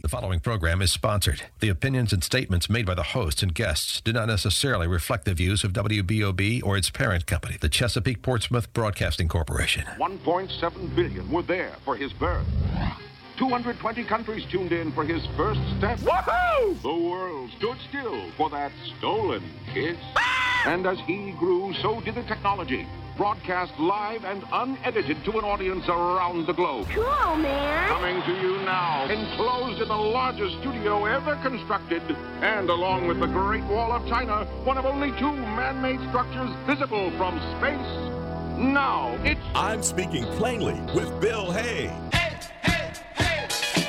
The following program is sponsored. The opinions and statements made by the hosts and guests do not necessarily reflect the views of WBOB or its parent company, the Chesapeake Portsmouth Broadcasting Corporation. 1.7 billion were there for his birth. 220 countries tuned in for his first step. Woohoo! The world stood still for that stolen kiss. And as he grew, so did the technology. Broadcast live and unedited to an audience around the globe. Cool, man. Coming to you now, enclosed in the largest studio ever constructed, and along with the Great Wall of China, one of only two man-made structures visible from space. Now, it's... I'm Speaking Plainly with Bill Hay. Hey, hey, hey!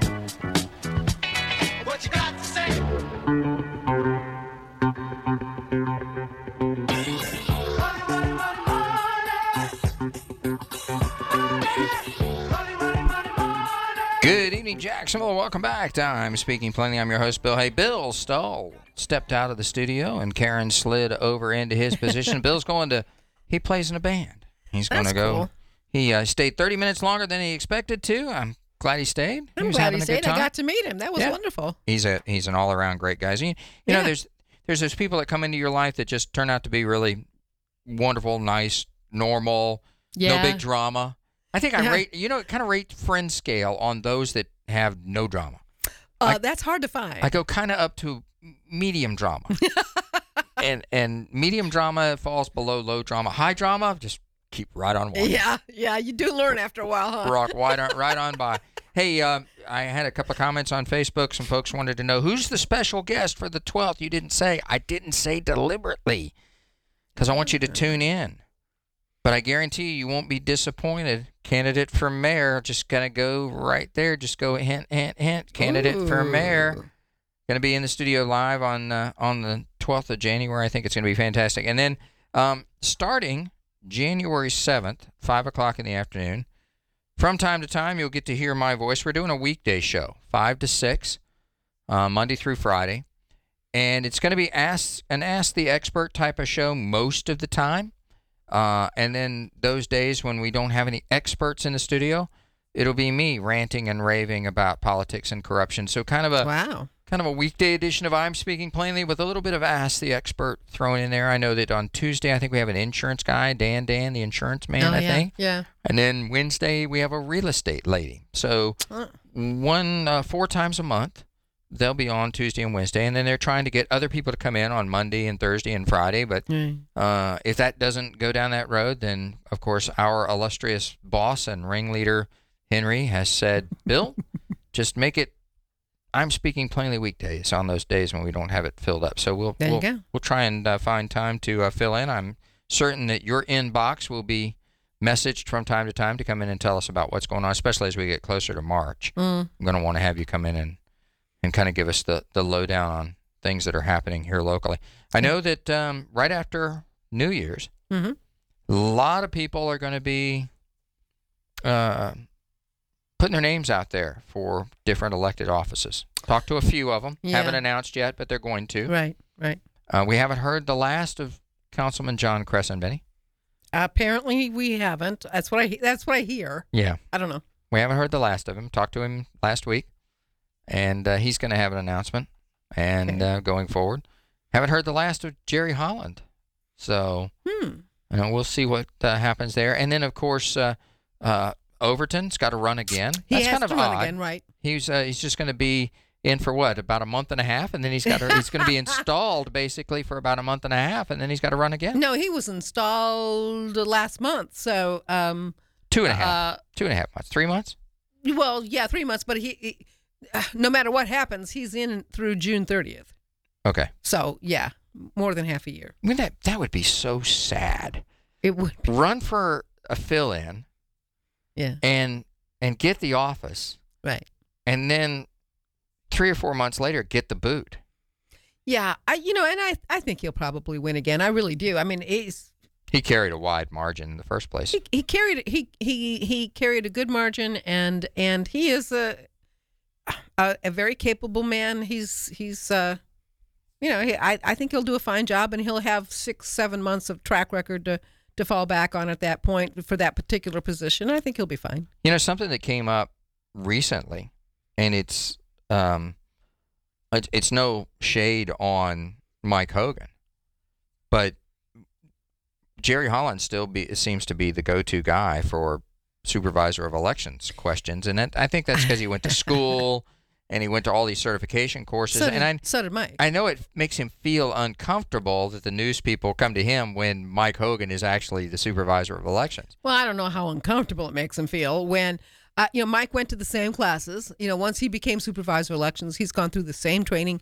What you got to say? Good evening, Jacksonville. Welcome back to I'm Speaking Plainly. I'm your host, Bill Hay. Bill Stahl stepped out of the studio, and Karen slid over into his position. Bill's he plays in a band. He's going to go. Cool. He stayed 30 minutes longer than he expected to. I'm glad he stayed. I'm glad he stayed. I got to meet him. That was wonderful. He's an all-around great guy. You know, there's those people that come into your life that just turn out to be really wonderful, nice, normal, no big drama. I think I rate friend scale on those that have no drama. That's hard to find. I go kind of up to medium drama. and medium drama falls below low drama. High drama, just keep right on walking. Yeah, you do learn after a while, huh? Rock right on by. Hey, I had a couple of comments on Facebook. Some folks wanted to know, who's the special guest for the 12th? You didn't say. I didn't say deliberately because I want you to tune in. But I guarantee you won't be disappointed. Candidate for mayor, just going to go right there. Just go hint, hint, hint. Candidate for mayor. Going to be in the studio live on the 12th of January. I think it's going to be fantastic. And then starting January 7th, 5 o'clock in the afternoon, from time to time, you'll get to hear my voice. We're doing a weekday show, 5 to 6, Monday through Friday. And it's going to be Ask the Expert type of show most of the time. And then those days when we don't have any experts in the studio, it'll be me ranting and raving about politics and corruption. So kind of a weekday edition of I'm Speaking Plainly with a little bit of Ask the Expert thrown in there. I know that on Tuesday, I think we have an insurance guy, Dan, the insurance man, I think. Yeah. And then Wednesday, we have a real estate lady. So 4 times a month. They'll be on Tuesday and Wednesday, and then they're trying to get other people to come in on Monday and Thursday and Friday. But if that doesn't go down that road, then, of course, our illustrious boss and ringleader, Henry, has said, Bill, just make it I'm Speaking Plainly weekdays on those days when we don't have it filled up. So we'll try and find time to fill in. I'm certain that your inbox will be messaged from time to time to come in and tell us about what's going on, especially as we get closer to March. I'm going to want to have you come in and kind of give us the lowdown on things that are happening here locally. I know that right after New Year's, a lot of people are going to be putting their names out there for different elected offices. Talked to a few of them. Haven't announced yet, but they're going to. Right. We haven't heard the last of Councilman John Crescenbenny. Apparently we haven't. That's what I hear. Yeah. I don't know. We haven't heard the last of him. Talked to him last week. And he's going to have an announcement going forward. Haven't heard the last of Jerry Holland. So we'll see what happens there. And then, of course, Overton's got to run again. That's kind of odd. Again, right. He's just going to be in for what, about a month and a half? And then he's going to be installed basically for about a month and a half, and then he's got to run again? No, he was installed last month. So 2.5 months. 3 months? Well, yeah, 3 months. But he no matter what happens, he's in through June 30th. Okay. So, yeah, more than half a year. I mean, that would be so sad. It would be. Run for a fill-in. Yeah. And get the office. Right. And then 3 or 4 months later, get the boot. Yeah. I think he'll probably win again. I really do. I mean, he carried a wide margin in the first place. He carried a good margin, and he is a very capable man. I think he'll do a fine job, and he'll have 6-7 months of track record to fall back on at that point for that particular position. I think he'll be fine. You know, something that came up recently, and it's it's no shade on Mike Hogan, but Jerry Holland still seems to be the go-to guy for supervisor of elections questions, and I think that's because he went to school and he went to all these certification courses. So did Mike. I know it makes him feel uncomfortable that the news people come to him when Mike Hogan is actually the supervisor of elections. Well, I don't know how uncomfortable it makes him feel when, Mike went to the same classes. Once he became supervisor of elections, he's gone through the same training,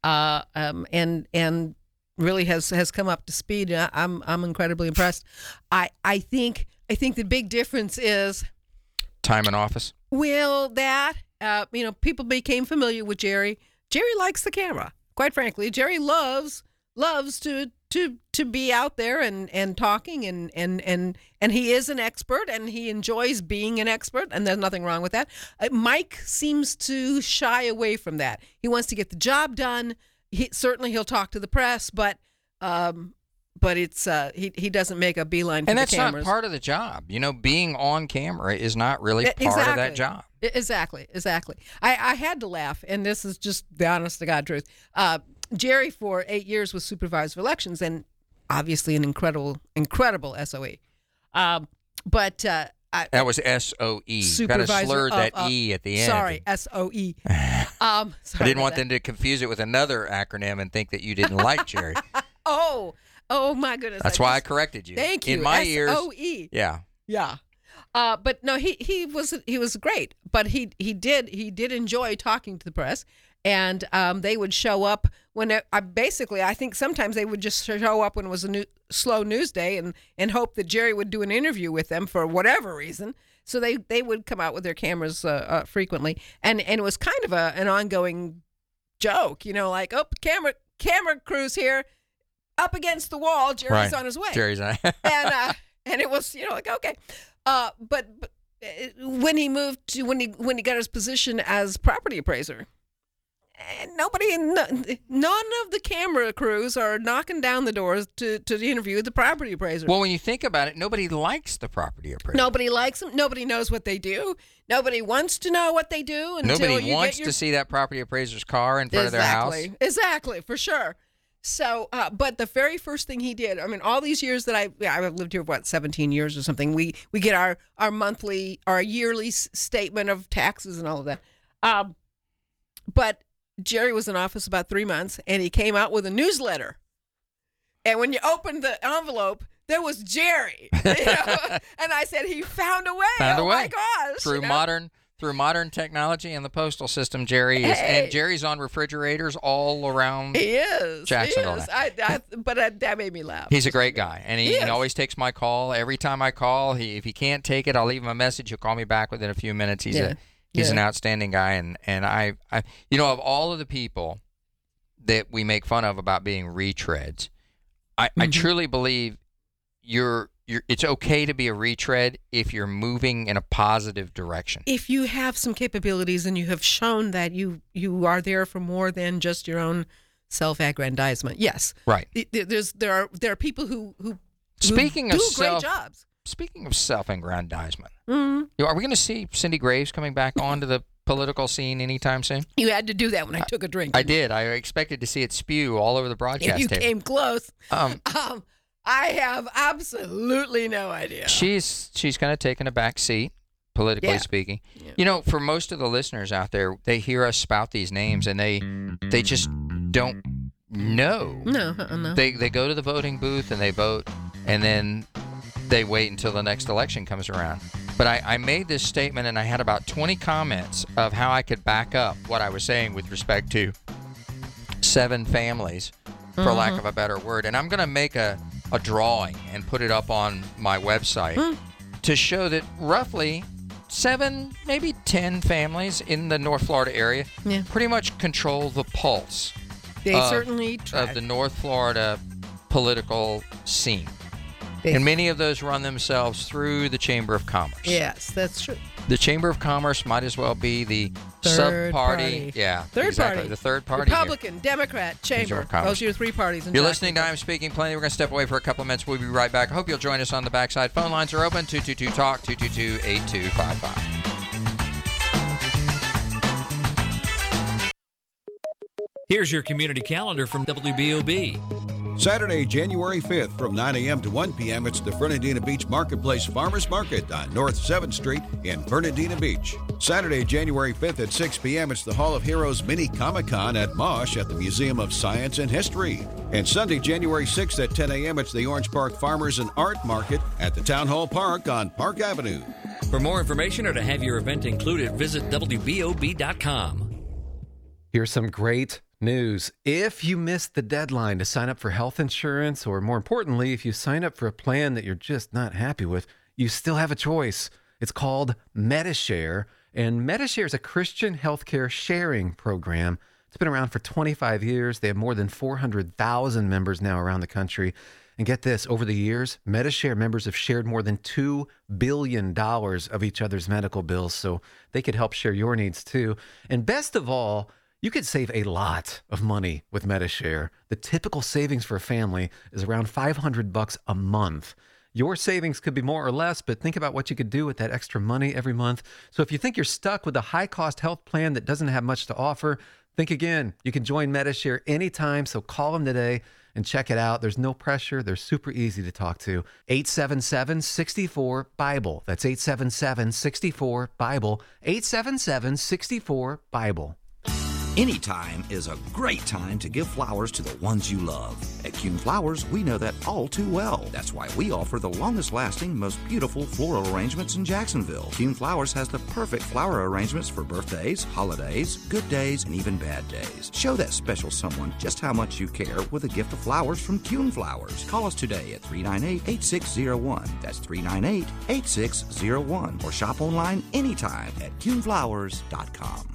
and really has come up to speed. I'm incredibly impressed. I think the big difference is time in office. Well, that people became familiar with Jerry. Jerry likes the camera. Quite frankly, Jerry loves to be out there and talking and he is an expert and he enjoys being an expert, and there's nothing wrong with that. Mike seems to shy away from that. He wants to get the job done. He'll talk to the press, but it's he doesn't make a beeline for and the that's cameras. Not part of the job. Being on camera is not really part of that job. Exactly. I had to laugh, and this is just the honest to God truth. Jerry for 8 years was supervisor of elections, and obviously an incredible SOE. But that was SOE. Got to slur that E at the end. Sorry, SOE. I didn't want them to confuse it with another acronym and think that you didn't like Jerry. Oh my goodness. That's why I corrected you. Thank you. In my ears. SOE. Yeah. But no, he was great. But he did enjoy talking to the press, and they would show up when I think sometimes they would just show up when it was a slow news day and hope that Jerry would do an interview with them for whatever reason. So they would come out with their cameras frequently, and it was kind of an ongoing joke, like, oh, camera crew's here, up against the wall, Jerry's on his way. Jerry's on. and it was like, okay. But when he moved to when he got his position as property appraiser, none of the camera crews are knocking down the doors to interview the property appraiser. Well, when you think about it, nobody likes the property appraiser. Nobody likes them. Nobody knows what they do. Nobody wants to know what they do. Nobody wants to see that property appraiser's car in front of their house. Exactly, for sure. So, but the very first thing he did, all these years that I've lived here, 17 years or something, we get our yearly statement of taxes and all of that. But Jerry was in office about 3 months, and he came out with a newsletter. And when you opened the envelope, there was Jerry. And I said, he found a way. My gosh. Through modern technology and the postal system, Jerry is, and Jerry's on refrigerators all around. He is. Jacksonville. But that made me laugh. He's a great guy, and he always takes my call. Every time I call, if he can't take it, I'll leave him a message. He'll call me back within a few minutes. He's an outstanding guy, and I of all of the people that we make fun of about being retreads, I truly believe it's okay to be a retread if you're moving in a positive direction. If you have some capabilities and you have shown that you are there for more than just your own self-aggrandizement. Yes. Right. There are people who Speaking do of great jobs. Speaking of self-aggrandizement, mm-hmm. Are we going to see Cindy Graves coming back onto the political scene anytime soon? You had to do that when I took a drink. I did. I expected to see it spew all over the broadcast You table. came close. I have absolutely no idea. She's going to take in a back seat, politically speaking. Yeah. For most of the listeners out there, they hear us spout these names and they just don't know. No. They go to the voting booth and they vote, and then they wait until the next election comes around. But I made this statement, and I had about 20 comments of how I could back up what I was saying with respect to 7 families, for lack of a better word. And I'm going to make a drawing and put it up on my website to show that roughly 7, maybe 10 families in the North Florida area pretty much control the pulse certainly of the North Florida political scene. And many of those run themselves through the Chamber of Commerce. Yes, that's true. The Chamber of Commerce might as well be the third sub-party. party. Yeah, third exactly. party. The third party. Republican, Democrat, Chamber. Those are your 3 parties. You're listening to I'm Speaking Plainly. We're going to step away for a couple of minutes. We'll be right back. I hope you'll join us on the backside. Phone lines are open, 222-TALK, 222-8255. Here's your community calendar from WBOB. Saturday, January 5th from 9 a.m. to 1 p.m. It's the Fernandina Beach Marketplace Farmers Market on North 7th Street in Fernandina Beach. Saturday, January 5th at 6 p.m. It's the Hall of Heroes Mini Comic-Con at Mosh at the Museum of Science and History. And Sunday, January 6th at 10 a.m. it's the Orange Park Farmers and Art Market at the Town Hall Park on Park Avenue. For more information or to have your event included, visit WBOB.com. Here's some great news. If you missed the deadline to sign up for health insurance, or more importantly, if you sign up for a plan that you're just not happy with, you still have a choice. It's called Medi-Share, and Medi-Share is a Christian healthcare sharing program. It's been around for 25 years. They have more than 400,000 members now around the country. And get this, over the years, Medi-Share members have shared more than $2 billion of each other's medical bills, so they could help share your needs too. And best of all, you could save a lot of money with Medi-Share. The typical savings for a family is around $500 a month. Your savings could be more or less, but think about what you could do with that extra money every month. So if you think you're stuck with a high-cost health plan that doesn't have much to offer, think again. You can join Medi-Share anytime, so call them today and check it out. There's no pressure. They're super easy to talk to. 877-64-BIBLE. That's 877-64-BIBLE. 877-64-BIBLE. Anytime is a great time to give flowers to the ones you love. At Kuhn Flowers, we know that all too well. That's why we offer the longest-lasting, most beautiful floral arrangements in Jacksonville. Kuhn Flowers has the perfect flower arrangements for birthdays, holidays, good days, and even bad days. Show that special someone just how much you care with a gift of flowers from Kuhn Flowers. Call us today at 398-8601. That's 398-8601. Or shop online anytime at KuhnFlowers.com.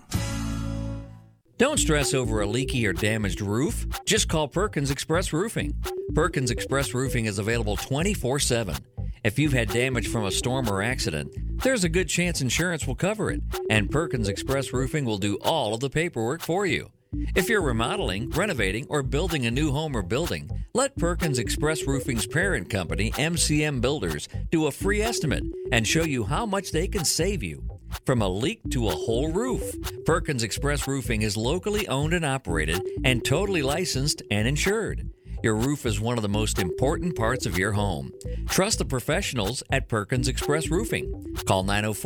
Don't stress over a leaky or damaged roof. Just call Perkins Express Roofing. Perkins Express Roofing is available 24/7. If you've had damage from a storm or accident, there's a good chance insurance will cover it, and Perkins Express Roofing will do all of the paperwork for you. If you're remodeling, renovating, or building a new home or building, let Perkins Express Roofing's parent company, MCM Builders, do a free estimate and show you how much they can save you. From a leak to a whole roof, Perkins Express Roofing is locally owned and operated and totally licensed and insured. Your roof is one of the most important parts of your home. Trust the professionals at Perkins Express Roofing. Call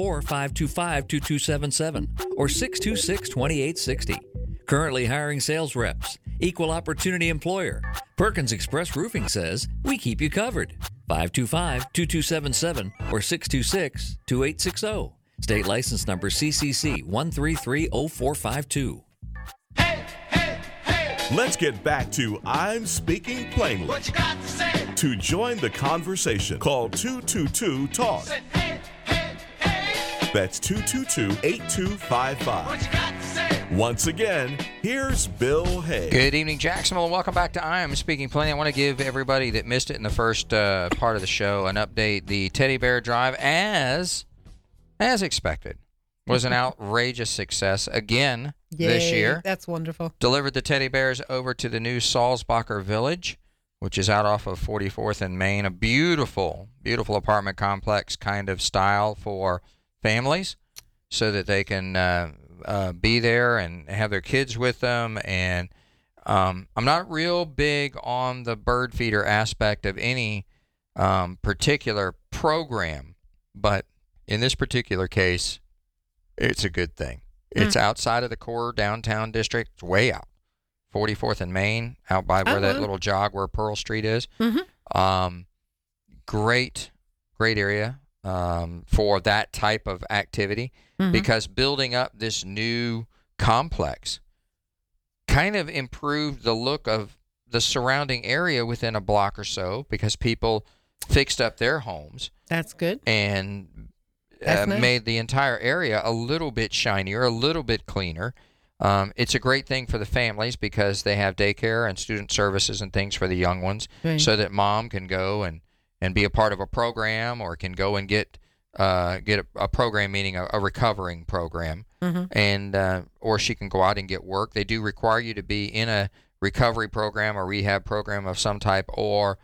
904-525-2277 or 626-2860. Currently hiring sales reps. Equal opportunity employer. Perkins Express Roofing says we keep you covered. 525-2277 or 626-2860. State license number CCC 1330452. Let's get back to I'm Speaking Plainly. What you got to say? To join the conversation, call 222-TALK. Say, hey, hey, hey. That's 222-8255. What you got to say? Once again, here's Bill Hay. Good evening, Jacksonville, and welcome back to I Am Speaking Plainly. I want to give everybody that missed it in the first part of the show an update. The Teddy Bear Drive, as expected, was an outrageous success again this year. That's wonderful. Delivered the teddy bears over to the new Salzbacher Village, which is out off of 44th and Main. A beautiful, beautiful apartment complex kind of style for families so that they can be there and have their kids with them. And I'm not real big on the bird feeder aspect of any particular program, but in this particular case, it's a good thing. It's outside of the core downtown district. It's way out. 44th and Main, out by where that little jog where Pearl Street is. Mm-hmm. Great area for that type of activity, because building up this new complex kind of improved the look of the surrounding area within a block or so, because people fixed up their homes. That's good. And Nice. made the entire area a little bit shinier, a little bit cleaner. It's a great thing for the families because they have daycare and student services and things for the young ones, so that mom can go and be a part of a program, or can go and get a program, meaning a recovering program, and or she can go out and get work. They do require you to be in a recovery program or rehab program of some type, or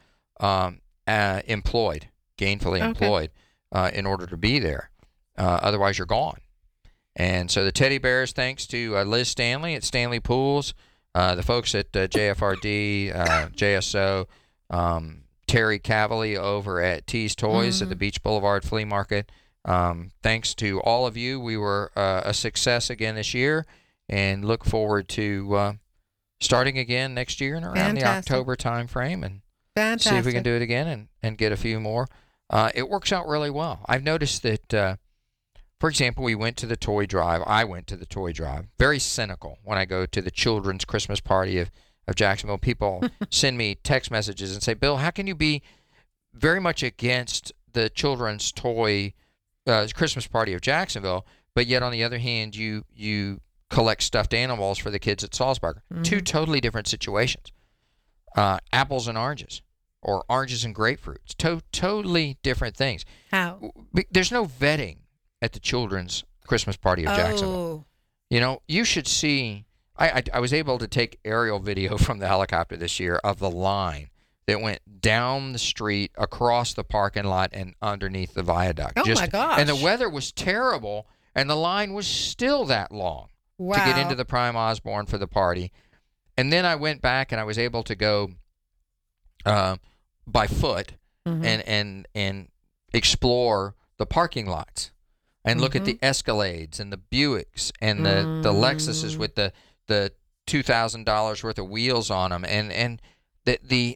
employed, gainfully employed, in order to be there. Otherwise, you're gone. And so the teddy bears, thanks to Liz Stanley at Stanley Pools, The folks at JFRD, JSO, Terry Cavally over at T's Toys at the Beach Boulevard Flea Market. Thanks to all of you. We were a success again this year, and look forward to starting again next year and around the October time frame, and see if we can do it again and get a few more. It works out really well. I've noticed that, for example, we went to the toy drive. I went to the toy drive. Very cynical when I go to the children's Christmas party of Jacksonville. People send me text messages and say, Bill, how can you be very much against the children's toy Christmas party of Jacksonville, but yet on the other hand, you collect stuffed animals for the kids at Salzburger? Two totally different situations. Apples and oranges, or oranges and grapefruits. Totally different things. How? There's no vetting at the children's Christmas party of Jacksonville. You know, you should see. I was able to take aerial video from the helicopter this year of the line that went down the street, across the parking lot, and underneath the viaduct. Oh, my gosh. And the weather was terrible, and the line was still that long to get into the Prime Osborne for the party. And then I went back, and I was able to go by foot and explore the parking lots and look at the Escalades and the Buicks and the Lexuses with the $2,000 worth of wheels on them, and the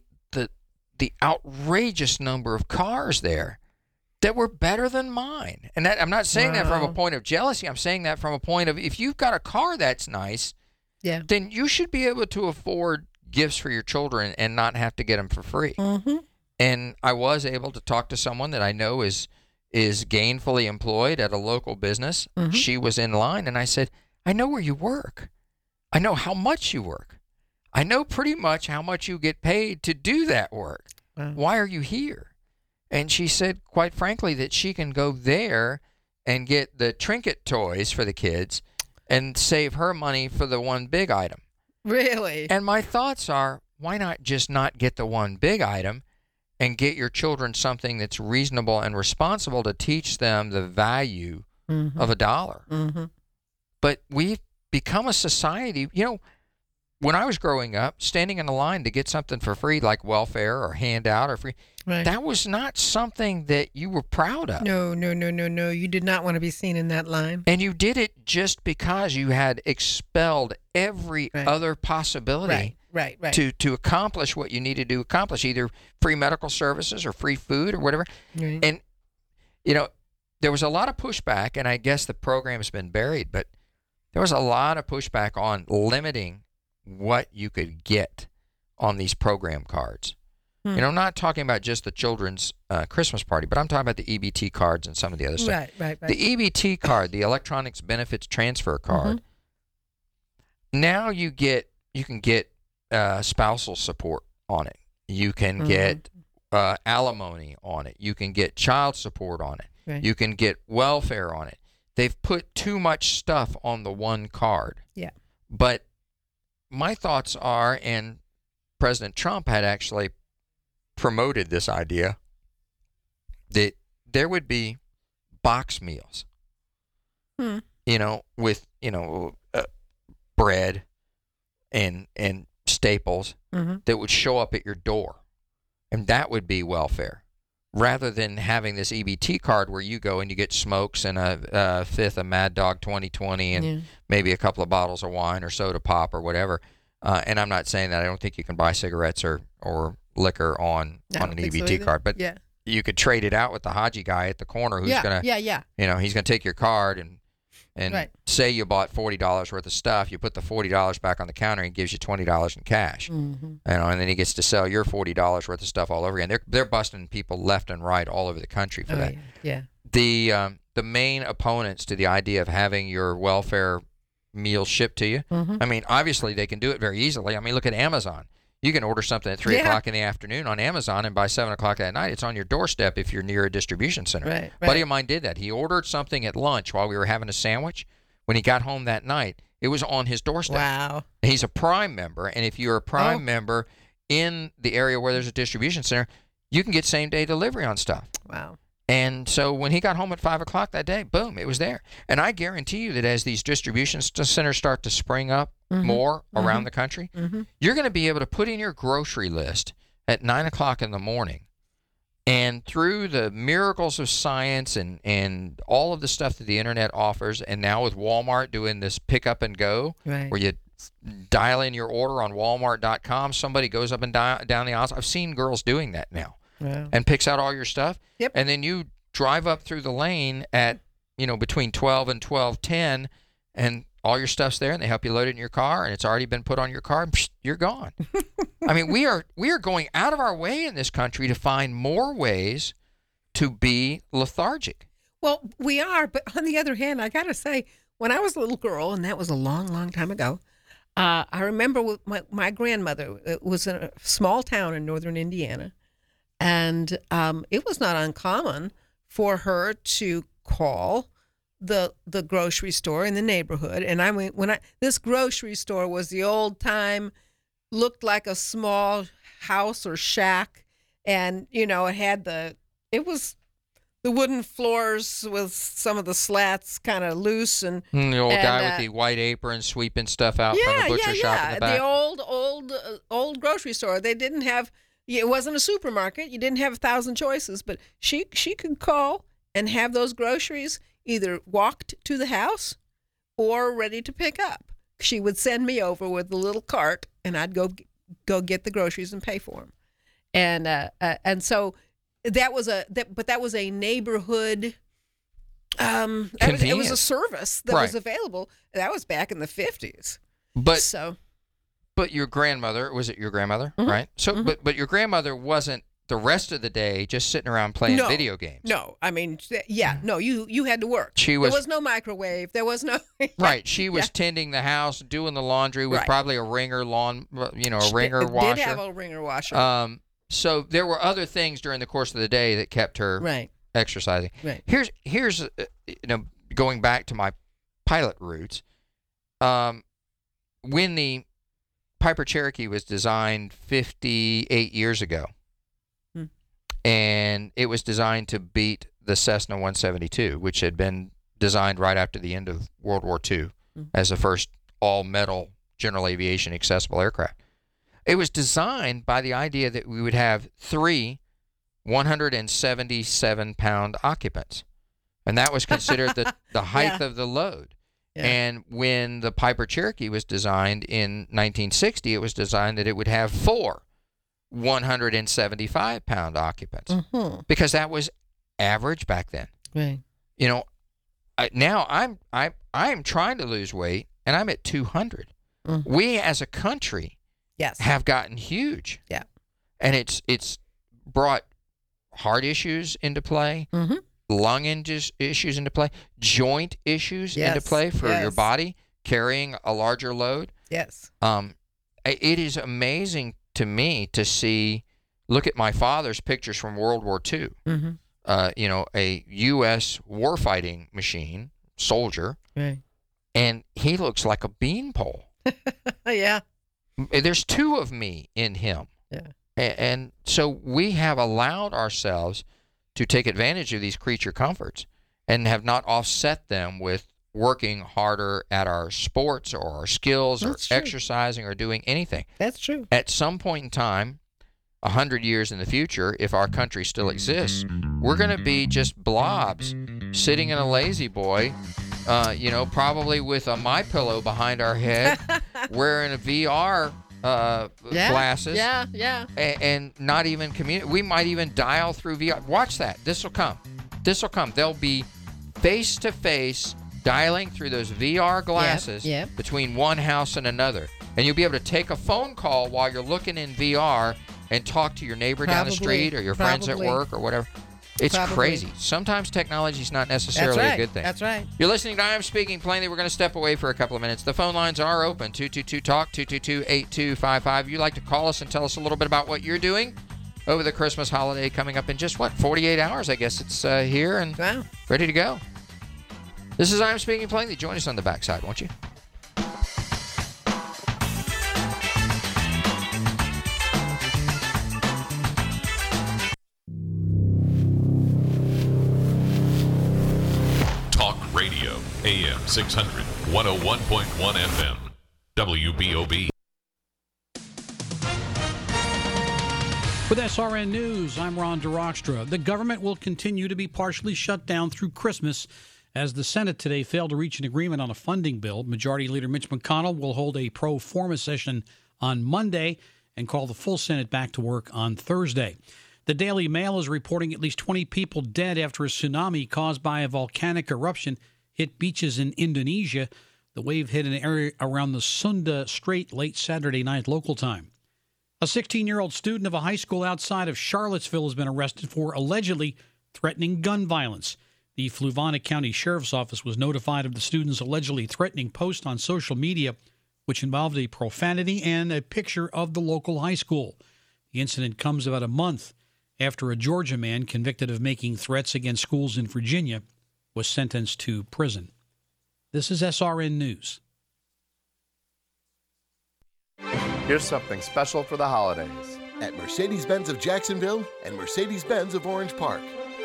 outrageous number of cars there that were better than mine. And that, I'm not saying that from a point of jealousy. I'm saying that from a point of, if you've got a car that's nice, then you should be able to afford gifts for your children and not have to get them for free. And I was able to talk to someone that I know is gainfully employed at a local business. She was in line, and I said, I know where you work. I know how much you work. I know pretty much how much you get paid to do that work. Why are you here? And she said, quite frankly, that she can go there and get the trinket toys for the kids and save her money for the one big item. Really? And my thoughts are, why not just not get the one big item and get your children something that's reasonable and responsible to teach them the value of a dollar? But we've become a society, you know, when I was growing up, standing in a line to get something for free, like welfare or handout or free, that was not something that you were proud of. No. You did not want to be seen in that line. And you did it just because you had expelled every other possibility to accomplish what you needed to accomplish, either free medical services or free food or whatever. And, you know, there was a lot of pushback, and I guess the program has been buried, but there was a lot of pushback on limiting what you could get on these program cards. You know, I'm not talking about just the children's Christmas party, but I'm talking about the EBT cards and some of the other stuff. Right. The EBT card, the Electronics Benefits Transfer card, now you can get spousal support on it. You can get alimony on it. You can get child support on it. You can get welfare on it. They've put too much stuff on the one card. But my thoughts are, and President Trump had actually promoted this idea, that there would be box meals, you know, with, you know, bread and staples that would show up at your door. And that would be welfare, rather than having this EBT card where you go and you get smokes and a fifth of Mad Dog 2020 and maybe a couple of bottles of wine or soda pop or whatever. And I'm not saying that I don't think you can buy cigarettes or liquor on an EBT card, but you could trade it out with the Haji guy at the corner who's gonna, you know, he's gonna take your card and say you bought $40 worth of stuff. You put the $40 back on the counter and he gives you $20 in cash. You know, and then he gets to sell your $40 worth of stuff all over again. They're busting people left and right all over the country for that. The main opponents to the idea of having your welfare meals shipped to you, I mean, obviously they can do it very easily. I mean, look at Amazon. You can order something at 3 o'clock in the afternoon on Amazon, and by 7 o'clock at night, it's on your doorstep if you're near a distribution center. A buddy of mine did that. He ordered something at lunch while we were having a sandwich. When he got home that night, it was on his doorstep. Wow. And he's a Prime member, and if you're a Prime member in the area where there's a distribution center, you can get same-day delivery on stuff. Wow. And so when he got home at 5 o'clock that day, boom, it was there. And I guarantee you that as these distribution centers start to spring up more around the country, you're going to be able to put in your grocery list at 9 o'clock in the morning. And through the miracles of science and all of the stuff that the internet offers, and now with Walmart doing this pick up and go, where you dial in your order on Walmart.com, somebody goes up and down the aisles. I've seen girls doing that now. Wow. And picks out all your stuff. Yep. And then you drive up through the lane at, between 12 and 12:10, and all your stuff's there, and they help you load it in your car, and it's already been put on your car, and psh, you're gone. I mean, we are going out of our way in this country to find more ways to be lethargic. Well, we are, but on the other hand, I got to say, when I was a little girl, and that was a long, long time ago, I remember with my grandmother. It was in a small town in northern Indiana. And it was not uncommon for her to call the grocery store in the neighborhood. And I mean, this grocery store was the old time, looked like a small house or shack, and it was the wooden floors with some of the slats kind of loose and the old guy with the white apron sweeping stuff out from the butcher shop in the back. The old grocery store. They didn't have. It wasn't a supermarket. You didn't have 1,000 choices, but she could call and have those groceries either walked to the house or ready to pick up. She would send me over with the little cart, and I'd go get the groceries and pay for them. And so that was a neighborhood. It was a service that was available. That was back in the 50s. But your grandmother, was it your grandmother, right? So, but your grandmother wasn't the rest of the day just sitting around playing video games. No, I mean, no, you had to work. There was no microwave. There was no. Right, she was tending the house, doing the laundry with probably a Wringer Wringer washer. Did have a Wringer washer. So there were other things during the course of the day that kept her exercising. Right. Here's going back to my pilot roots. When the Piper Cherokee was designed 58 years ago, and it was designed to beat the Cessna 172, which had been designed right after the end of World War II as the first all-metal general aviation accessible aircraft. It was designed by the idea that we would have 3 177-pound occupants, and that was considered the height of the load. Yeah. And when the Piper Cherokee was designed in 1960, it was designed that it would have 4 175-pound occupants because that was average back then. Right. Now I'm trying to lose weight, and I'm at 200. We as a country have gotten huge. Yeah. And it's brought heart issues into play. Lung issues into play, joint issues into play for your body carrying a larger load. Yes. It is amazing to me to look at my father's pictures from World War II. A U.S. warfighting machine, soldier, and he looks like a beanpole. Yeah. There's 2 of me in him. Yeah. And so we have allowed ourselves to take advantage of these creature comforts and have not offset them with working harder at our sports or our skills or exercising or doing anything. That's true. At some point in time, 100 years in the future, if our country still exists, we're going to be just blobs sitting in a lazy boy, probably with a MyPillow behind our head, wearing a VR glasses. Yeah. And not even communicate. We might even dial through VR. Watch that. This will come. They'll be face-to-face dialing through those VR glasses between one house and another. And you'll be able to take a phone call while you're looking in VR and talk to your neighbor down the street or your friends at work or whatever. It's crazy. Sometimes technology is not necessarily a good thing. That's right. You're listening to I Am Speaking Plainly. We're going to step away for a couple of minutes. The phone lines are open, 222-TALK, 222-8255. You'd like to call us and tell us a little bit about what you're doing over the Christmas holiday coming up in just, 48 hours, I guess it's here and ready to go. This is I Am Speaking Plainly. Join us on the backside, won't you? 600, 101.1 FM. WBOB. With SRN News, I'm Ron DeRockstra. The government will continue to be partially shut down through Christmas as the Senate today failed to reach an agreement on a funding bill. Majority Leader Mitch McConnell will hold a pro forma session on Monday and call the full Senate back to work on Thursday. The Daily Mail is reporting at least 20 people dead after a tsunami caused by a volcanic eruption hit beaches in Indonesia. The wave hit an area around the Sunda Strait late Saturday night local time. A 16-year-old student of a high school outside of Charlottesville has been arrested for allegedly threatening gun violence. The Fluvanna County Sheriff's Office was notified of the student's allegedly threatening post on social media, which involved a profanity and a picture of the local high school. The incident comes about a month after a Georgia man convicted of making threats against schools in Virginia was sentenced to prison. This is SRN News. Here's something special for the holidays at Mercedes-Benz of Jacksonville and Mercedes-Benz of Orange Park.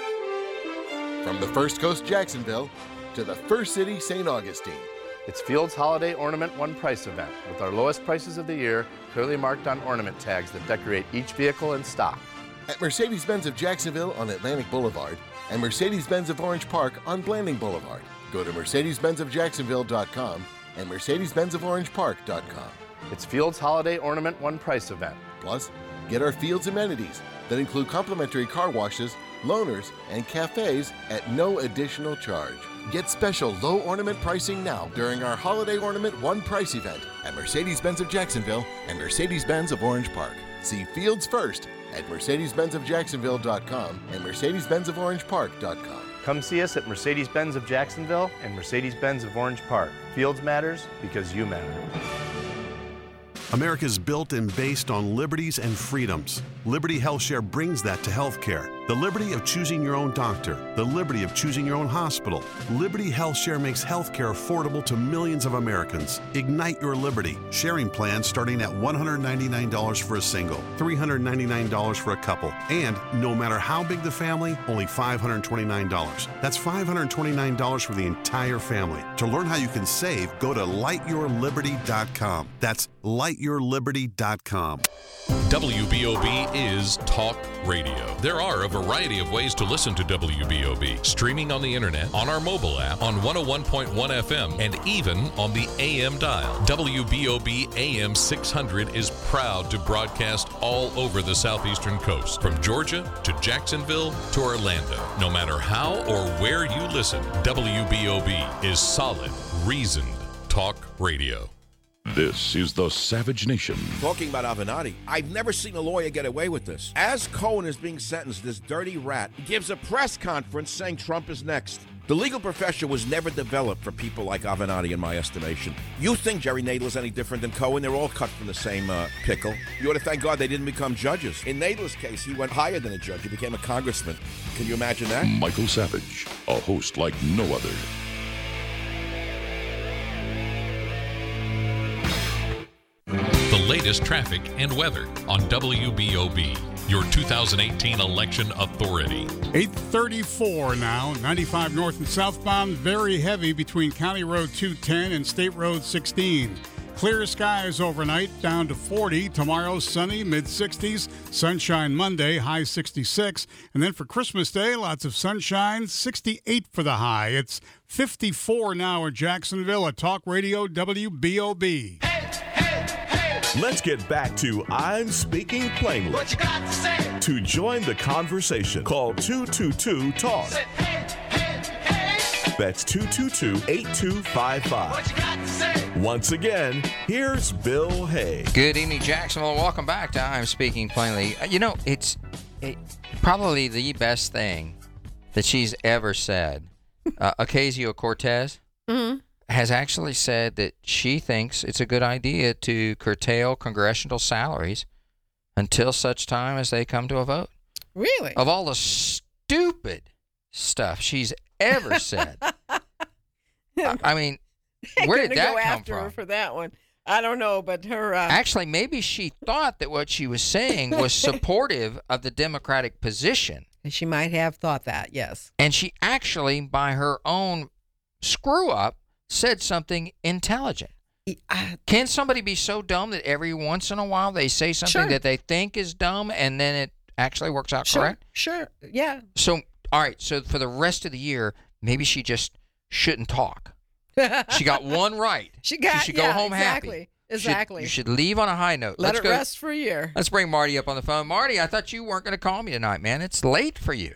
From the First Coast Jacksonville to the First City St. Augustine. It's Field's Holiday Ornament One Price event with our lowest prices of the year clearly marked on ornament tags that decorate each vehicle in stock. At Mercedes-Benz of Jacksonville on Atlantic Boulevard and Mercedes-Benz of Orange Park on Blanding Boulevard. Go to Mercedes-Benzofjacksonville.com and Mercedes-Benzoforangepark.com. It's Field's Holiday Ornament One Price event. Plus, get our Field's amenities that include complimentary car washes, loaners, and cafes at no additional charge. Get special low ornament pricing now during our Holiday Ornament One Price event at Mercedes-Benz of Jacksonville and Mercedes-Benz of Orange Park. See Fields first at Mercedes-Benzofjacksonville.com and Mercedes-Benzoforangepark.com. Come see us at Mercedes-Benz of Jacksonville and Mercedes-Benz of Orange Park. Fields matters because you matter. America's built and based on liberties and freedoms. Liberty HealthShare brings that to healthcare. The liberty of choosing your own doctor, the liberty of choosing your own hospital. Liberty HealthShare makes healthcare affordable to millions of Americans. Ignite your liberty. Sharing plans starting at $199 for a single, $399 for a couple, and no matter how big the family, only $529. That's $529 for the entire family. To learn how you can save, go to lightyourliberty.com. That's lightyourliberty.com. WBOB is talk radio. There are a variety of ways to listen to WBOB. Streaming on the internet, on our mobile app, on 101.1 FM, and even on the AM dial. WBOB AM 600 is proud to broadcast all over the southeastern coast, from Georgia to Jacksonville to Orlando. No matter how or where you listen, WBOB is solid, reasoned talk radio. This is the Savage Nation. Talking about Avenatti, I've never seen a lawyer get away with this. As Cohen is being sentenced, this dirty rat gives a press conference saying Trump is next. The legal profession was never developed for people like Avenatti, in my estimation. You think Jerry Nadler's any different than Cohen? They're all cut from the same pickle. You ought to thank God they didn't become judges. In Nadler's case, he went higher than a judge. He became a congressman. Can you imagine that? Michael Savage, a host like no other. The latest traffic and weather on WBOB, your 2018 election authority. 8:34 now, 95 north and southbound, very heavy between County Road 210 and State Road 16. Clear skies overnight, down to 40. Tomorrow, sunny, mid-60s. Sunshine Monday, high 66. And then for Christmas Day, lots of sunshine, 68 for the high. It's 54 now in Jacksonville at Talk Radio WBOB. Let's get back to I'm Speaking Plainly. What you got to say? To join the conversation, call 222-TALK. Say, hey, hey, hey. That's 222-8255. What you got to say? Once again, here's Bill Hay. Good evening, Jacksonville. Welcome back to I'm Speaking Plainly. You know, it's probably the best thing that she's ever said. Ocasio-Cortez has actually said that she thinks it's a good idea to curtail congressional salaries until such time as they come to a vote. Really? Of all the stupid stuff she's ever said. I mean, where did that go come after from? her for that one. I don't know, but her... Actually, maybe she thought that what she was saying was supportive of the Democratic position. She might have thought that, yes. And she actually, by her own screw-up, said something intelligent. Can somebody be so dumb that every once in a while they say something that they think is dumb and then it actually works out correct? Sure. Yeah. So, all right. So for the rest of the year, maybe she just shouldn't talk. She got one right. She should go home happy. Exactly. You should leave on a high note. Let it rest for a year. Let's bring Marty up on the phone. Marty, I thought you weren't going to call me tonight, man. It's late for you.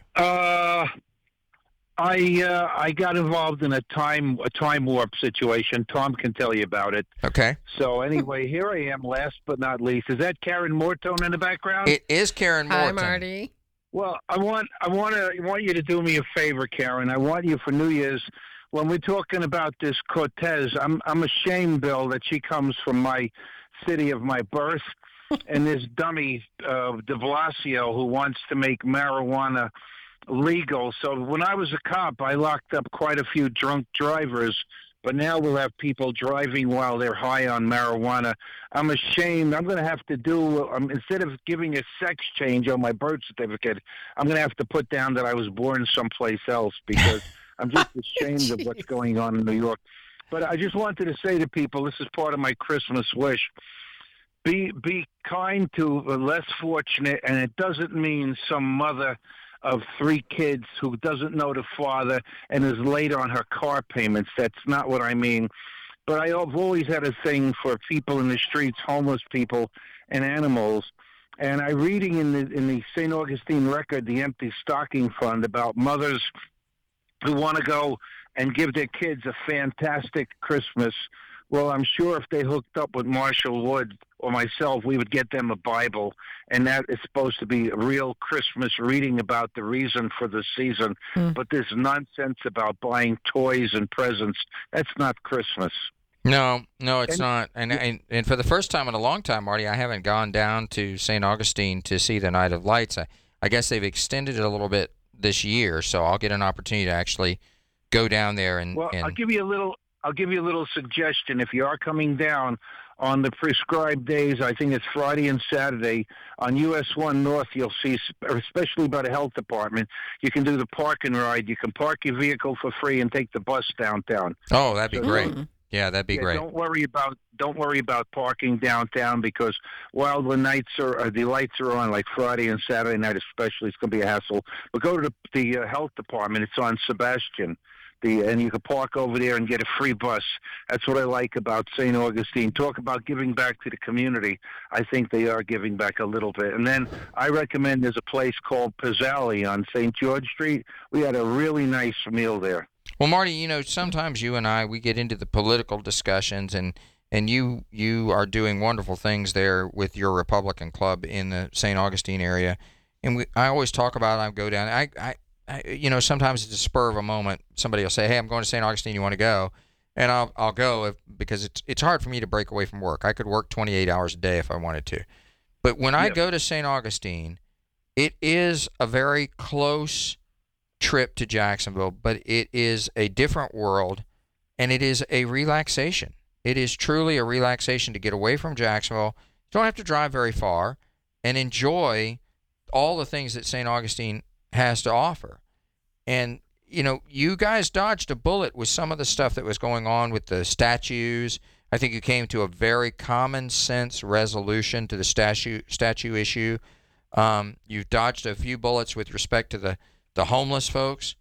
I got involved in a time warp situation. Tom can tell you about it. Okay. So anyway, here I am. Last but not least, is that Karen Morton in the background? It is Karen Morton. Hi, Marty. Well, I want you to do me a favor, Karen. I want you for New Year's. When we're talking about this Cortez, I'm ashamed, Bill, that she comes from my city of my birth, and this dummy de Blasio who wants to make marijuana legal. So when I was a cop, I locked up quite a few drunk drivers, but now we'll have people driving while they're high on marijuana. I'm ashamed. I'm going to have to do, instead of giving a sex change on my birth certificate, I'm going to have to put down that I was born someplace else because I'm just ashamed of what's going on in New York. But I just wanted to say to people, this is part of my Christmas wish. Be kind to the less fortunate, and it doesn't mean some mother of 3 kids who doesn't know the father and is late on her car payments. That's not what I mean. But I've always had a thing for people in the streets, homeless people, and animals. And I'm reading in the St. Augustine Record, the Empty Stocking Fund, about mothers who want to go and give their kids a fantastic Christmas. Well, I'm sure if they hooked up with Marshall Wood or myself, we would get them a Bible, and that is supposed to be a real Christmas reading about the reason for the season. But this nonsense about buying toys and presents, that's not Christmas. No, it's not. And for the first time in a long time, Marty, I haven't gone down to St. Augustine to see the Night of Lights. I guess they've extended it a little bit this year, so I'll get an opportunity to actually go down there and. Well, I'll give you a little suggestion. If you are coming down on the prescribed days, I think it's Friday and Saturday, on US 1 North, you'll see, especially by the health department, you can do the park and ride. You can park your vehicle for free and take the bus downtown. Oh, that'd be great. Yeah, that'd be great. Don't worry about parking downtown, because while the lights are on, like Friday and Saturday night especially, it's going to be a hassle. But go to the health department. It's on Sebastian. And you can park over there and get a free bus. That's what I like about St. Augustine. Talk about giving back to the community. I think they are giving back a little bit. And then I recommend there's a place called Pizzali on St. George Street. We had a really nice meal there. Well, Marty, sometimes you and I, we get into the political discussions, and you are doing wonderful things there with your Republican club in the St. Augustine area. And I always talk about, I go down, I sometimes it's a spur of a moment. Somebody will say, hey, I'm going to St. Augustine, you want to go? And I'll go because it's hard for me to break away from work. I could work 28 hours a day if I wanted to. But when I go to St. Augustine, it is a very close trip to Jacksonville, but it is a different world, and it is a relaxation. It is truly a relaxation to get away from Jacksonville. You don't have to drive very far and enjoy all the things that St. Augustine has to offer. And you guys dodged a bullet with some of the stuff that was going on with the statues. I think you came to a very common sense resolution to the statue issue. You've dodged a few bullets with respect to the homeless folks.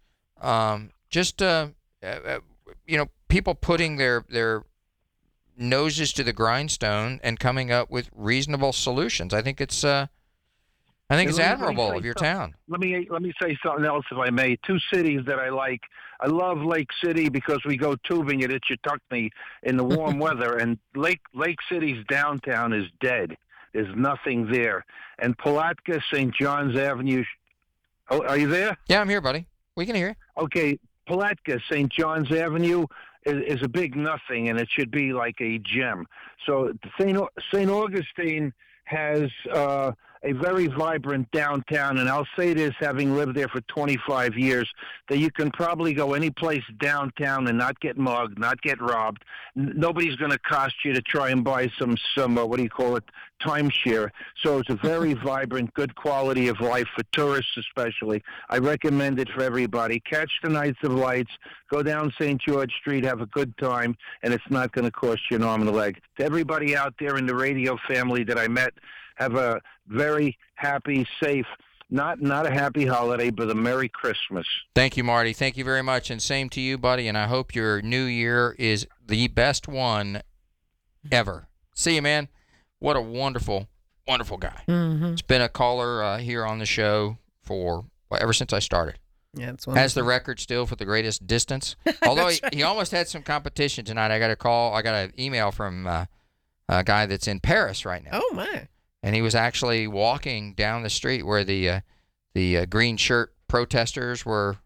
People putting their noses to the grindstone and coming up with reasonable solutions. I think it's admirable of your town. Let me say something else, if I may. 2 cities that I like. I love Lake City because we go tubing at Itchituckney in the warm weather, and Lake City's downtown is dead. There's nothing there. And Palatka, St. John's Avenue. Oh, are you there? Yeah, I'm here, buddy. We can hear you. Okay, Palatka, St. John's Avenue is a big nothing, and it should be like a gem. So St. Augustine has a a very vibrant downtown, and I'll say this, having lived there for 25 years, that you can probably go any place downtown and not get mugged, not get robbed. Nobody's going to cost you to try and buy some what do you call it, timeshare. So it's a very vibrant, good quality of life for tourists especially. I recommend it for everybody. Catch the Nights of Lights, go down St. George Street, have a good time, and it's not going to cost you an arm and a leg. To everybody out there in the radio family that I met, have a very happy, safe, not a happy holiday, but a Merry Christmas. Thank you, Marty. Thank you very much, and same to you, buddy, and I hope your new year is the best one ever. See you, man. What a wonderful, wonderful guy. Mm-hmm. He's been a caller here on the show for ever since I started. Yeah, it's has the record still for the greatest distance. Although he almost had some competition tonight. I got an email from a guy that's in Paris right now. Oh, my. And he was actually walking down the street where the green shirt protesters were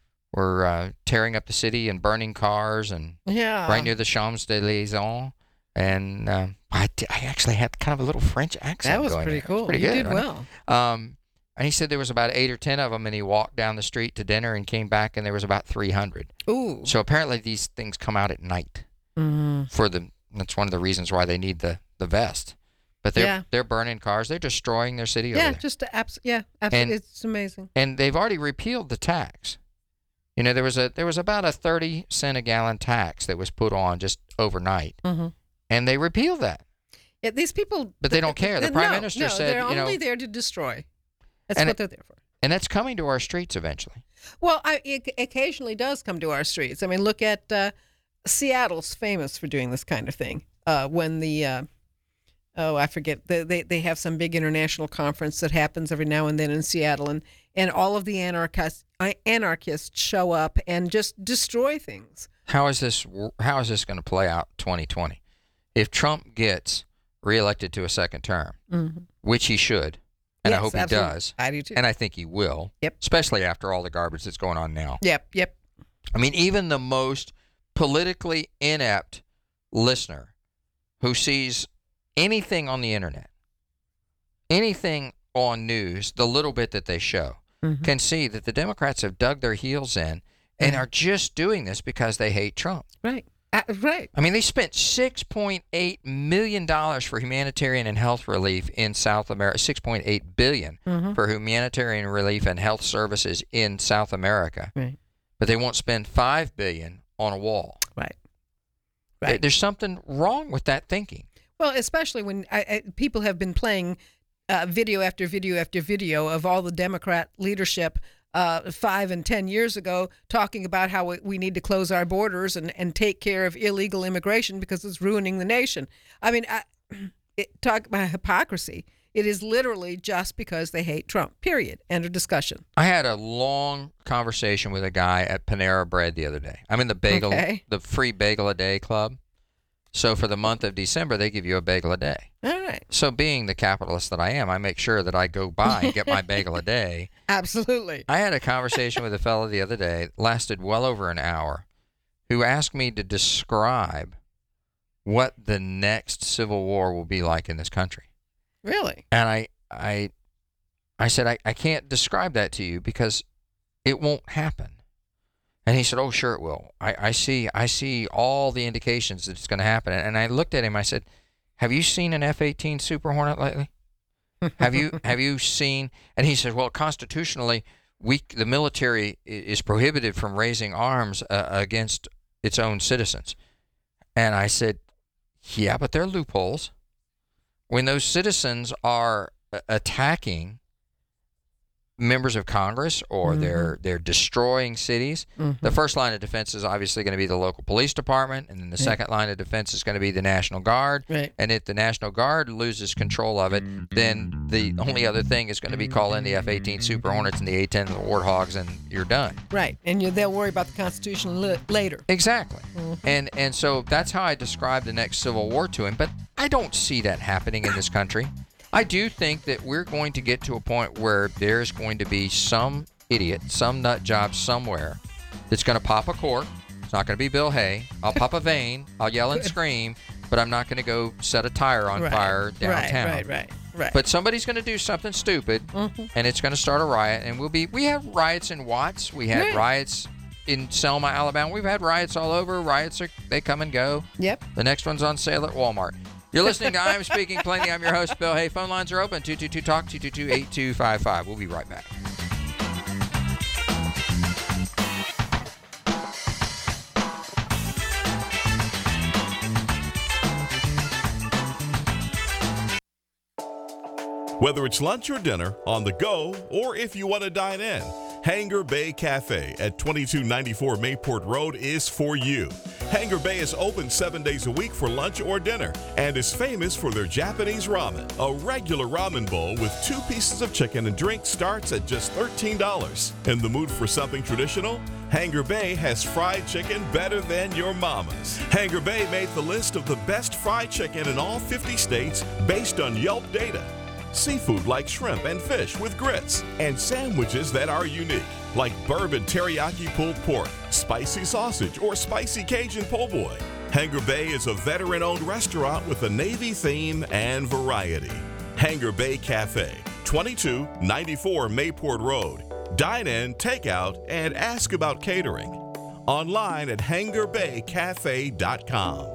tearing up the city and burning cars, and right near the Champs-Élysées. And I actually had kind of a little French accent. That was going pretty there. cool. Pretty You good, did wasn't well. it? And he said there was about 8 or 10 of them, and he walked down the street to dinner and came back, and there was about 300. Ooh. So apparently these things come out at night. Mm-hmm. That's one of the reasons why they need the vest. But they're burning cars. They're destroying their city over there. Absolutely. It's amazing. And they've already repealed the tax. You know, there was about a 30-cent a gallon tax that was put on just overnight, and they repealed that. Yeah, these people. But they don't care. The prime minister said, they're only there to destroy. That's and what they're there for. And that's coming to our streets eventually. Well, it occasionally does come to our streets. I mean, look at Seattle's famous for doing this kind of thing. When the I forget, they have some big international conference that happens every now and then in Seattle, and all of the anarchists show up and just destroy things. How is this going to play out 2020? If Trump gets reelected to a second term, which he should, and I hope he does. I do too. And I think he will. Yep. Especially after all the garbage that's going on now. Yep. I mean, even the most politically inept listener who sees anything on the internet, anything on news, the little bit that they show, can see that the Democrats have dug their heels in and are just doing this because they hate Trump. Right. Right. I mean, they spent $6.8 million for humanitarian and health relief in South America, $6.8 billion for humanitarian relief and health services in South America. Right. But they won't spend $5 billion on a wall. Right. There's something wrong with that thinking. Well, especially when people have been playing video after video after video of all the Democrat leadership 5 and 10 years ago talking about how we need to close our borders and take care of illegal immigration because it's ruining the nation. I mean, talk about hypocrisy. It is literally just because they hate Trump, period. End of discussion. I had a long conversation with a guy at Panera Bread the other day. I'm in the free bagel a day club. So for the month of December, they give you a bagel a day. All right. So being the capitalist that I am, I make sure that I go by and get my bagel a day. Absolutely. I had a conversation with a fellow the other day, lasted well over an hour, who asked me to describe what the next civil war will be like in this country. Really? And I said, I can't describe that to you because it won't happen. And he said, oh, sure it will. I see all the indications that it's going to happen. And I looked at him, I said, have you seen an F-18 Super Hornet lately? Have you seen? And he said, well, constitutionally, the military is prohibited from raising arms against its own citizens. And I said, yeah, but there are loopholes. When those citizens are attacking members of Congress or they're destroying cities, the first line of defense is obviously going to be the local police department, and then the second line of defense is going to be the National Guard. Right. And if the National Guard loses control of it, then the only other thing is going to be call in the F-18 Super Hornets and the A-10 and the Warthogs, and you're done. Right. And they'll worry about the Constitution later. Exactly. And so that's how I describe the next Civil War to him. But I don't see that happening in this country. I do think that we're going to get to a point where there's going to be some idiot, some nut job somewhere that's going to pop a cork. It's not going to be Bill Hay. I'll pop a vein. I'll yell and scream, but I'm not going to go set a tire on fire downtown. Right. But somebody's going to do something stupid, and it's going to start a riot. And we have riots in Watts. We had riots in Selma, Alabama. We've had riots all over. Riots, they come and go. Yep. The next one's on sale at Walmart. You're listening to I'm Speaking Plainly. I'm your host, Bill Hay. Phone lines are open, 222-TALK, 222-8255. We'll be right back. Whether it's lunch or dinner, on the go, or if you want to dine in, Hangar Bay Cafe at 2294 Mayport Road is for you. Hangar Bay is open 7 days a week for lunch or dinner and is famous for their Japanese ramen. A regular ramen bowl with 2 pieces of chicken and drink starts at just $13. In the mood for something traditional? Hangar Bay has fried chicken better than your mama's. Hangar Bay made the list of the best fried chicken in all 50 states based on Yelp data. Seafood like shrimp and fish with grits, and sandwiches that are unique, like bourbon teriyaki pulled pork, spicy sausage, or spicy Cajun po' boy. Hangar Bay is a veteran-owned restaurant with a Navy theme and variety. Hangar Bay Cafe, 2294 Mayport Road. Dine in, take out, and ask about catering. Online at hangarbaycafe.com.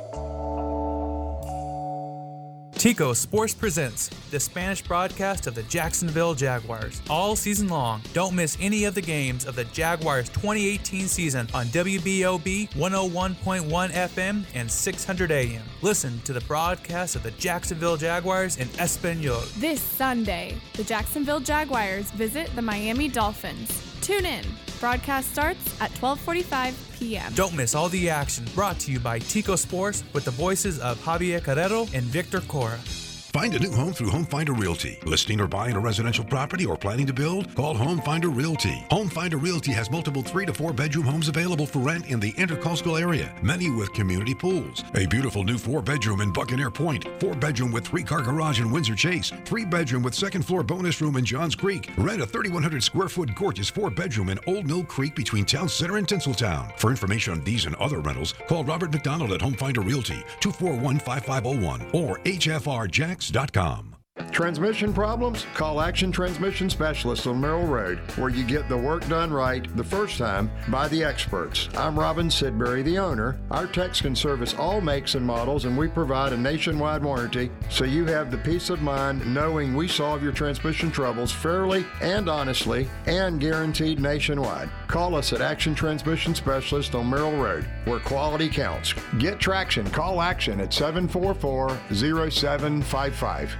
Tico Sports presents the Spanish broadcast of the Jacksonville Jaguars. All season long, don't miss any of the games of the Jaguars 2018 season on WBOB 101.1 FM and 600 AM. Listen to the broadcast of the Jacksonville Jaguars in Espanol. This Sunday, the Jacksonville Jaguars visit the Miami Dolphins. Tune in. Broadcast starts at 12:45 p.m. Don't miss all the action. Brought to you by Tico Sports with the voices of Javier Carrero and Victor Cora. Find a new home through Home Finder Realty. Listing or buying a residential property or planning to build? Call Home Finder Realty. Home Finder Realty has multiple 3 to 4 bedroom homes available for rent in the Intercoastal area, many with community pools. A beautiful new 4-bedroom in Buccaneer Point, 4-bedroom with 3-car garage in Windsor Chase, 3-bedroom with 2nd floor bonus room in Johns Creek. Rent a 3,100 square foot gorgeous 4-bedroom in Old Mill Creek between Town Center and Tinseltown. For information on these and other rentals, call Robert McDonald at Home Finder Realty, 241-5501 or hfrjax.com. Transmission problems? Call Action Transmission Specialists on Merrill Road, where you get the work done right the first time by the experts. I'm Robin Sidbury, the owner. Our techs can service all makes and models, and we provide a nationwide warranty, so you have the peace of mind knowing we solve your transmission troubles fairly and honestly and guaranteed nationwide. Call us at Action Transmission Specialist on Merrill Road, where quality counts. Get traction. Call Action at 744-0755.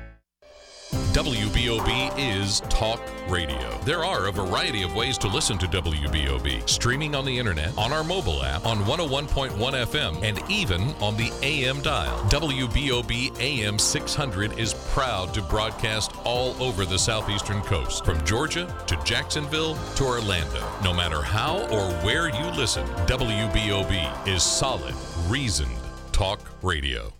WBOB is Talk Radio. There are a variety of ways to listen to WBOB. Streaming on the internet, on our mobile app, on 101.1 FM, and even on the AM dial. WBOB AM 600 is proud to broadcast all over the southeastern coast, from Georgia to Jacksonville to Orlando. No matter how or where you listen, WBOB is solid, reasoned Talk Radio.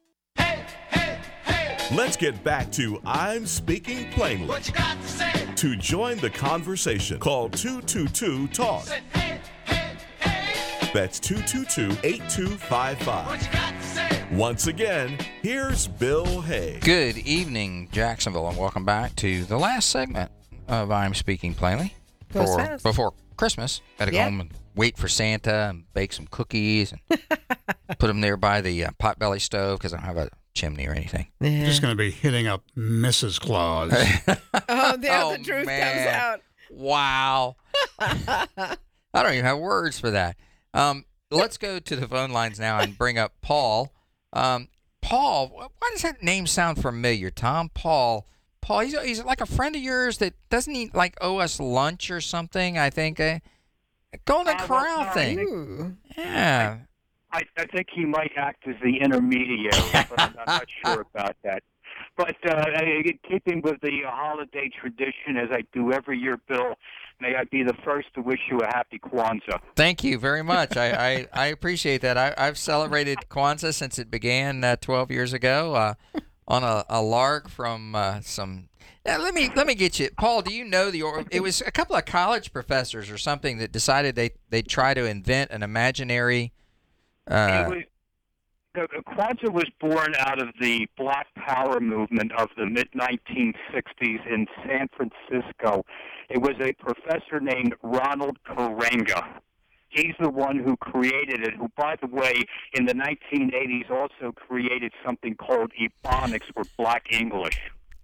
Let's get back to I'm Speaking Plainly. What you got to say? To join the conversation, call 222-TALK. Hey, hey, hey. That's 222-8255. What you got to say? Once again, here's Bill Hay. Good evening, Jacksonville, and welcome back to the last segment of I'm Speaking Plainly. Goes fast. Before Christmas, got to go home and wait for Santa and bake some cookies and put them there by the potbelly stove because I don't have a chimney or anything. Yeah. Just going to be hitting up Mrs. Claus. The truth comes out. Wow. I don't even have words for that. Let's go to the phone lines now and bring up Paul. Paul, why does that name sound familiar, Tom? Paul, he's like a friend of yours that doesn't he like owe us lunch or something, I think. Golden Corral thing. Yeah. I think he might act as the intermediary, but I'm not sure about that. But keeping with the holiday tradition, as I do every year, Bill, may I be the first to wish you a happy Kwanzaa. Thank you very much. I appreciate that. I've celebrated Kwanzaa since it began 12 years ago on a lark from some. Now, let me get you, Paul. Do you know it was a couple of college professors or something that decided they'd try to invent an imaginary. Kwanzaa was born out of the Black Power movement of the mid-1960s in San Francisco. It was a professor named Ronald Karenga. He's the one who created it, who, by the way, in the 1980s also created something called Ebonics, or Black English.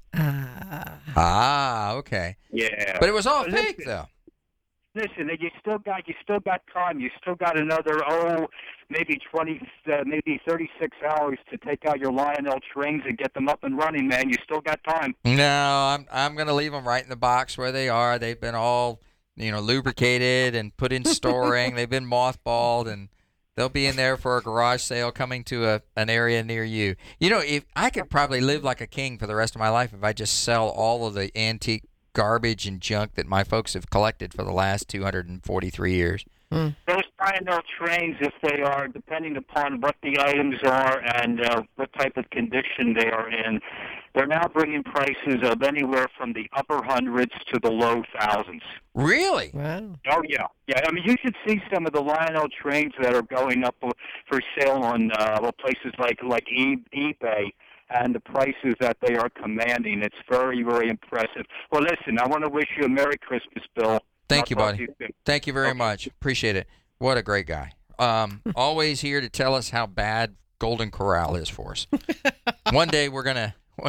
Okay. Yeah. But it was all fake, though. Listen, you still got time. You still got another maybe 36 hours to take out your Lionel trains and get them up and running, man. You still got time. No, I'm going to leave them right in the box where they are. They've been all, lubricated and put in storing. They've been mothballed, and they'll be in there for a garage sale coming to an area near you. If I could probably live like a king for the rest of my life if I just sell all of the antique garbage and junk that my folks have collected for the last 243 years. Those Lionel trains, if they are, depending upon what the items are and what type of condition they are in, they're now bringing prices of anywhere from the upper hundreds to the low thousands. Really? Wow. Oh, yeah. Yeah, I mean, you should see some of the Lionel trains that are going up for sale on places like eBay. And the prices that they are commanding, it's very, very impressive. Well, listen, I want to wish you a Merry Christmas, Bill. Thank you, buddy. Thank you very much. Appreciate it. What a great guy. Always here to tell us how bad Golden Corral is for us. One day we're gonna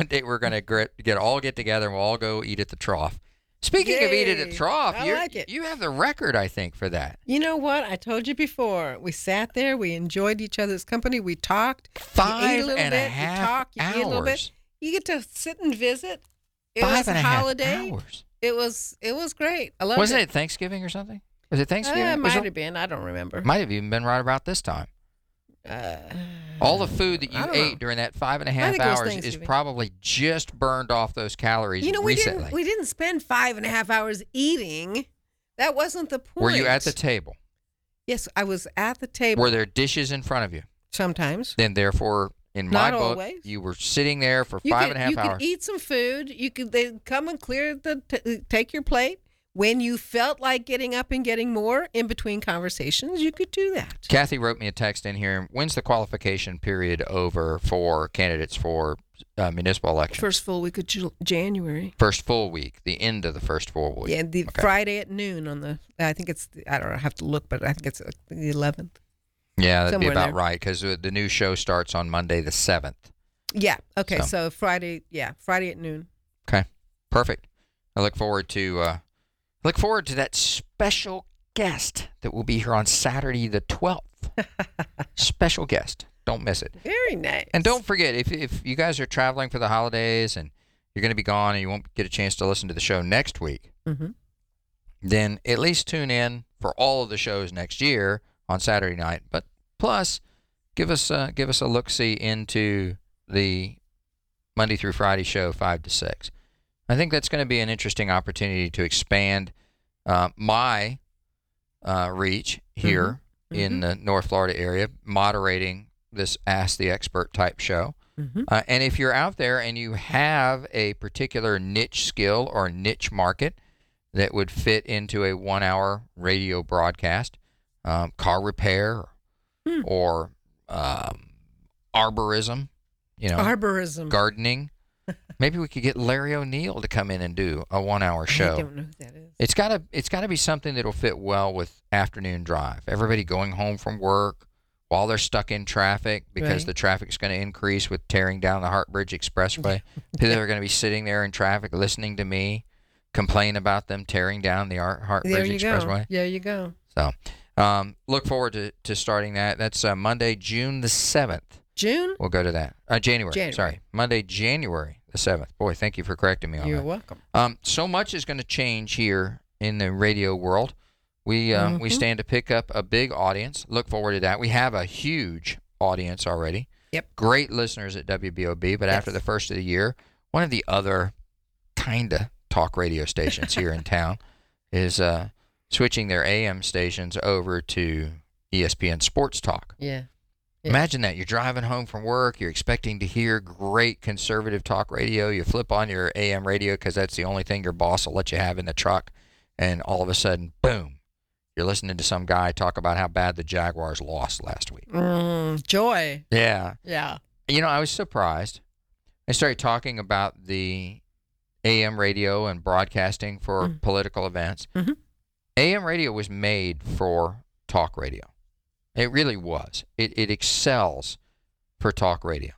get together and we'll all go eat at the Trough. Speaking of eat at the Trough, you have the record, I think, for that. You know what? I told you before. We sat there. We enjoyed each other's company. We talked. 5 and a half you eat a little bit. You get to sit and visit. It was a holiday. Hours. It was great. I loved it. Wasn't it Thanksgiving or something? Was it Thanksgiving? It might have been. I don't remember. Might have even been right about this time. All the food that you ate during that 5.5 hours is probably just burned off those calories recently. We didn't spend 5.5 hours eating. That wasn't the point. Were you at the table? Yes, I was at the table. Were there dishes in front of you? Sometimes. Then, therefore, in my book, always. You were sitting there for 5.5 hours. You could eat some food. They'd come and take your plate. When you felt like getting up and getting more in between conversations, you could do that. Kathy wrote me a text in here. When's the qualification period over for candidates for municipal elections? First full week of January. First full week, the end of the first full week. Yeah, Friday at noon I think it's, I don't know, I have to look, but I think it's the 11th. Yeah, that'd be about right, because the new show starts on Monday the 7th. Yeah, okay, so Friday at noon. Okay, perfect. I look forward to that special guest that will be here on Saturday the 12th. Special guest. Don't miss it. Very nice. And don't forget, if you guys are traveling for the holidays and you're going to be gone and you won't get a chance to listen to the show next week, then at least tune in for all of the shows next year on Saturday night. But plus, give us a look-see into the Monday through Friday show, 5 to 6. I think that's going to be an interesting opportunity to expand my reach here in the North Florida area, moderating this Ask the Expert type show. And if you're out there and you have a particular niche skill or niche market that would fit into a 1-hour radio broadcast, car repair or arborism, gardening. Maybe we could get Larry O'Neill to come in and do a 1-hour show. I don't know who that is. It's got to be something that'll fit well with afternoon drive. Everybody going home from work while they're stuck in traffic because the traffic's going to increase with tearing down the Hart Bridge Expressway. They're going to be sitting there in traffic listening to me complain about them tearing down the Hart Bridge Expressway. There you go. So look forward to starting that. That's Monday, June the 7th. June? We'll go to that. January. Sorry. Monday, January the 7th. Boy, thank you for correcting me on that. You're welcome. So much is going to change here in the radio world. We stand to pick up a big audience. Look forward to that. We have a huge audience already. Yep. Great listeners at WBOB, but after the first of the year, one of the other kind of talk radio stations here in town is switching their AM stations over to ESPN Sports Talk. Yeah. Imagine that. You're driving home from work. You're expecting to hear great conservative talk radio. You flip on your AM radio because that's the only thing your boss will let you have in the truck. And all of a sudden, boom, you're listening to some guy talk about how bad the Jaguars lost last week. Joy. Yeah. Yeah. You know, I was surprised. I started talking about the AM radio and broadcasting for political events. Mm-hmm. AM radio was made for talk radio. It really was. It excels for talk radio.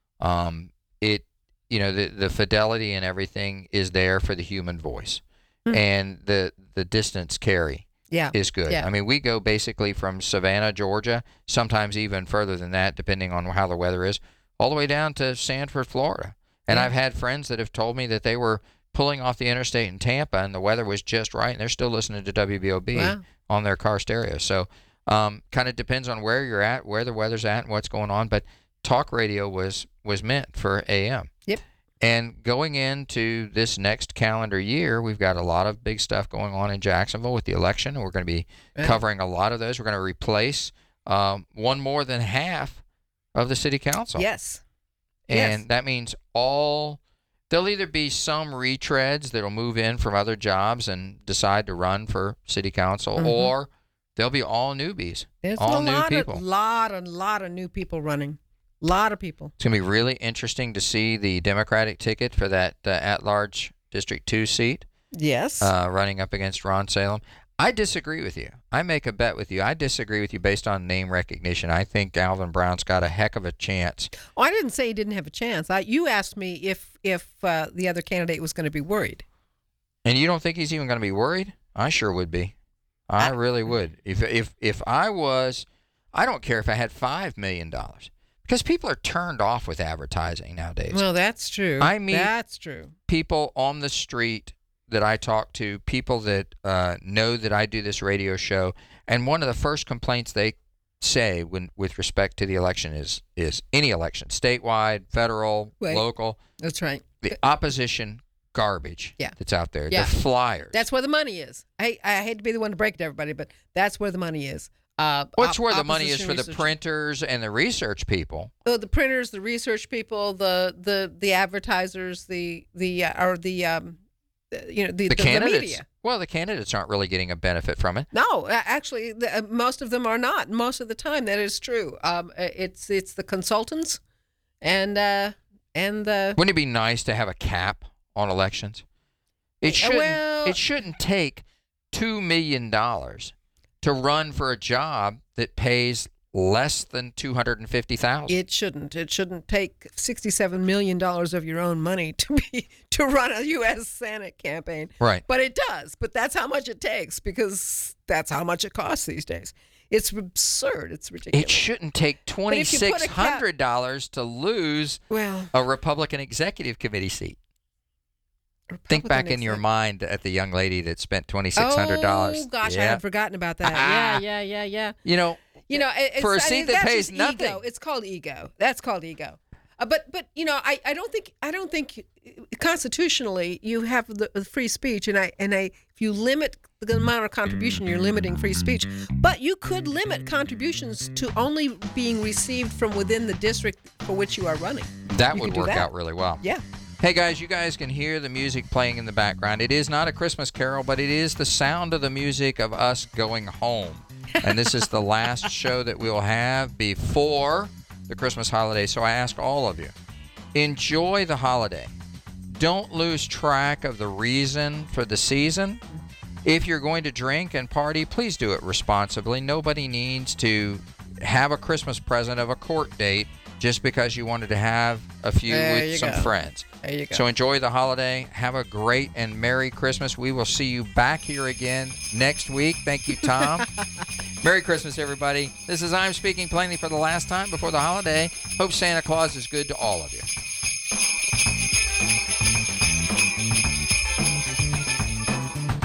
The fidelity and everything is there for the human voice, and the distance carry is good. Yeah. I mean, we go basically from Savannah, Georgia, sometimes even further than that, depending on how the weather is, all the way down to Sanford, Florida. And I've had friends that have told me that they were pulling off the interstate in Tampa and the weather was just right, and they're still listening to WBOB on their car stereo. So kind of depends on where you're at, where the weather's at, and what's going on. But talk radio was meant for AM. Yep. And going into this next calendar year, we've got a lot of big stuff going on in Jacksonville with the election, and we're going to be covering a lot of those. We're going to replace one more than half of the city council. Yes. And that means there'll either be some retreads that'll move in from other jobs and decide to run for city council, or there'll be all newbies, There's all a new people. lot of new people running. A lot of people. It's going to be really interesting to see the Democratic ticket for that at-large District 2 seat. Yes. Running up against Ron Salem. I disagree with you. I make a bet with you. I disagree with you based on name recognition. I think Alvin Brown's got a heck of a chance. Oh, I didn't say he didn't have a chance. You asked me if the other candidate was going to be worried. And you don't think he's even going to be worried? I sure would be. I really would. If I was, I don't care if I had $5 million. Because people are turned off with advertising nowadays. Well, that's true. That's true. People on the street that I talk to, people that know that I do this radio show, and one of the first complaints they say with respect to the election is any election, statewide, federal, local. That's right. The opposition garbage that's out there. Yeah. The flyers. That's where the money is. I hate to be the one to break it to everybody, but that's where the money is. What's where the money is for the printers and the research people? Oh, the printers, the research people, the advertisers, the candidates. media. Well, the candidates aren't really getting a benefit from it. No, actually, most of them are not. Most of the time, that is true. It's the consultants and the. Wouldn't it be nice to have a cap on elections? It shouldn't take $2 million to run for a job that pays less than $250,000. It shouldn't. It shouldn't take $67 million of your own money to run a U.S. Senate campaign. Right. But it does. But that's how much it takes because that's how much it costs these days. It's absurd. It's ridiculous. It shouldn't take $2,600 to lose a Republican executive committee seat. Think back in your mind at the young lady that spent $2,600. Oh gosh, I had forgotten about that. Yeah. You know, for a seat that pays nothing. Ego. It's called ego. That's called ego. But I don't think constitutionally you have the free speech, and if you limit the amount of contribution, you're limiting free speech. But you could limit contributions to only being received from within the district for which you are running. That would work out really well. Yeah. Hey guys, you guys can hear the music playing in the background. It is not a Christmas carol, but it is the sound of the music of us going home. And this is the last show that we'll have before the Christmas holiday. So I ask all of you, enjoy the holiday. Don't lose track of the reason for the season. If you're going to drink and party, please do it responsibly. Nobody needs to have a Christmas present of a court date just because you wanted to have a few with some friends. There you go. So enjoy the holiday. Have a great and Merry Christmas. We will see you back here again next week. Thank you, Tom. Merry Christmas, everybody. This is I'm Speaking Plainly for the last time before the holiday. Hope Santa Claus is good to all of you.